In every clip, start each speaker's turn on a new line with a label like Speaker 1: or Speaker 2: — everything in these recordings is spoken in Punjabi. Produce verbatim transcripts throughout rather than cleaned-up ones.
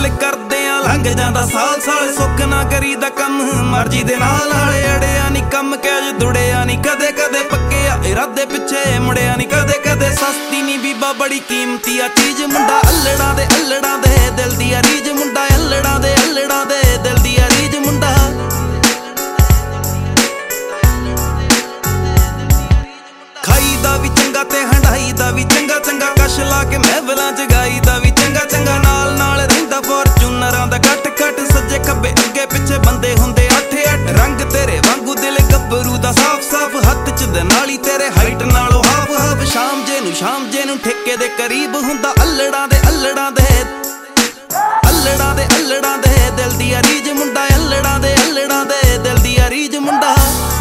Speaker 1: ਦਿਲ ਕਰਦੇ ਆ ਲੰਘ ਜਾਂਦਾ ਸਾਲ ਸਾਲ ਸੁੱਖ ਨਾ ਕਰੀਦਾ ਕੰਮ ਮਰਜ਼ੀ ਦੇ ਨਾਲ ਹਾਲੇ ਅੜਿਆ ਨੀ ਕੰਮ ਕਹਿ ਦੁੜਿਆ ਨੀ ਕਦੇ ਕਦੇ ਪੱਕਿਆ ਇਰਾਦੇ ਪਿੱਛੇ ਮੁੜਿਆ ਨੀ ਕਦੇ ਕਦੇ ਸਸਤੀ ਨੀ ਬੀਬਾ ਬੜੀ ਕੀਮਤੀ ਆ ਚੀਜ਼ ਮੁੰਡਾ ਅਲੜਾਂ ਦੇ ਅਲੜਾਂ ਦੇ ਦਿਲ ਦੀ ਆ ਰੀਝ ਮੁੰਡਾ ਅਲੜਾਂ ਦੇ ਅਲੜਾਂ ਦੇ ਦਿਲ ਦੀ ਆ ਰੀਝ ਮੁੰਡਾ ਖਾਈ ਦਾ ਵੀ ਚੰਗਾ ਤੇ ਹੰਡਾਈ ਦਾ ਵੀ ਚੰਗਾ ਚੰਗਾ ਕਸ਼ ਲਾ ਕੇ ਮਹਿਵਲਾਂ ਜਗਾਈ ਦਾ ਵੀ ਚੰਗਾ ਚੰਗਾ ਨਾਲ ਨਾਲ ਰਹਿੰਦਾ ਫੋਰਚੂਨਰਾਂ ਦਾ ਕੱਟ ਕੱਟ ਸੱਜੇ ਖੱਬੇ ਅੱਗੇ ਪਿੱਛੇ ਬੰਦੇ ਹੁੰਦੇ ਅੱਠ ਅੱਠ ਰੰਗ ਤੇਰੇ ਵਾਂਗੂ ਦਿਲ ਗੱਭਰੂ ਦਾ ਸਾਫ ਸਾਫ ਹੱਥ ਚ ਦੇ ਨਾਲੀ ਤੇਰੇ ਹਾਈਟ ਨਾਲੋਂ ਹਾਫ ਹਾਫ ਸ਼ਾਮ ਜੇ ਨੂੰ ਸ਼ਾਮ ਜੇ ਨੂੰ ਠੇਕੇ ਦੇ ਕਰੀਬ ਹੁੰਦਾ ਅਲੜਾਂ ਦੇ ਅਲੜਾਂ ਦੇ ਅਲੜਾਂ ਦੇ ਅਲੜਾਂ ਦੇ ਦਿਲ ਦੀ ਆ ਰੀਝ ਮੁੰਡਾ ਅਲੜਾਂ ਦੇ ਅਲੜਾਂ ਦੇ ਦਿਲ ਦੀ ਆ ਰੀਝ ਮੁੰਡਾ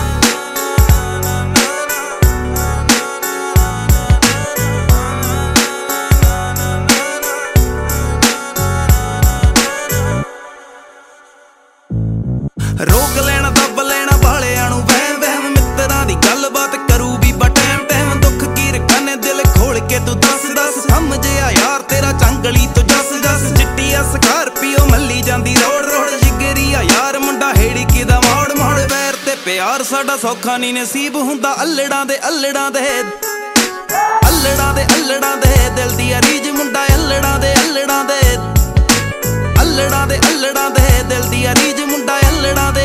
Speaker 1: ਰੋਕ ਲੈਣਾ ਦੱਬ ਲੈਣਾ ਵਾਲਿਆਂ ਨੂੰ ਵਹਿਮ ਵਹਿਮ ਮਿੱਤਰਾਂ ਦੀ ਗੱਲਬਾਤ ਕਰੂ ਬੀਬਾ ਟਾਈਮ ਟਾਈਮ ਦੁੱਖ ਕੀ ਰਖਾਨੇ ਦਿਲ ਖੋਲ ਕੇ ਤੂੰ ਦੱਸ ਦੱਸ ਸਮਝਿਆ ਯਾਰ ਤੇਰਾ ਚੰਗਲੀ ਤੋਂ ਜੱਸ ਜੱਸ ਚਿੱਟੀ ਆ ਸਕਾਰਪੀਓ ਮੱਲੀ ਜਾਂਦੀ ਰੋੜ ਰੋੜ ਜਿਗਰੀ ਆ ਯਾਰ ਮੁੰਡਾ ਹੇੜੀ ਕਿਦਾ ਮੋੜ ਮੋੜ ਵੈਰ ਤੇ ਪਿਆਰ ਸਾਡਾ ਸੌਖਾ ਨਹੀਂ ਨਸੀਬ ਹੁੰਦਾ ਅਲੜਾਂ ਦੇ ਅਲੜਾਂ ਦੇ ਅਲੜਾਂ ਦੇ ਅਲੜਾਂ ਦੇ ਦਿਲ ਦੀ ਆ ਰੀਝ ਮੁੰਡਾ ਅਲੜਾਂ ਦੇ ਅਲੜਾਂ ਦੇ ਅਲੜਾਂ ਦੇ ਅਲੜਾਂ ਦੇ ਦਿਲ ਦੀ ਆ ਰੀਝ ਮੁੰਡਾ ਅਲੜਾਂ ਦੇ